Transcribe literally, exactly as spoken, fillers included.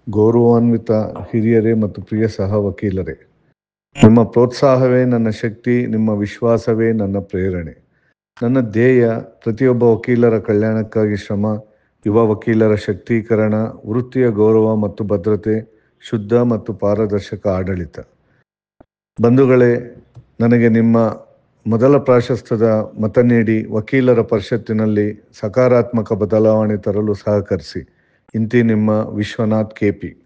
ಗೌರವಾನ್ವಿತ ಹಿರಿಯರೇ ಮತ್ತು ಪ್ರಿಯ ಸಹ ವಕೀಲರೇ, ನಿಮ್ಮ ಪ್ರೋತ್ಸಾಹವೇ ನನ್ನ ಶಕ್ತಿ, ನಿಮ್ಮ ವಿಶ್ವಾಸವೇ ನನ್ನ ಪ್ರೇರಣೆ. ನನ್ನ ಧ್ಯೇಯ ಪ್ರತಿಯೊಬ್ಬ ವಕೀಲರ ಕಲ್ಯಾಣಕ್ಕಾಗಿ ಶ್ರಮ, ಯುವ ವಕೀಲರ ಶಕ್ತೀಕರಣ, ವೃತ್ತಿಯ ಗೌರವ ಮತ್ತು ಭದ್ರತೆ, ಶುದ್ಧ ಮತ್ತು ಪಾರದರ್ಶಕ ಆಡಳಿತ. ಬಂಧುಗಳೇ, ನನಗೆ ನಿಮ್ಮ ಮೊದಲ ಪ್ರಾಶಸ್ತ್ಯದ ಮತ ನೀಡಿ ವಕೀಲರ ಪರಿಷತ್ತಿನಲ್ಲಿ ಸಕಾರಾತ್ಮಕ ಬದಲಾವಣೆ ತರಲು ಸಹಕರಿಸಿ. ಇಂತಿ ನಿಮ್ಮ ವಿಶ್ವನಾಥ್ ಕೆ ಪಿ.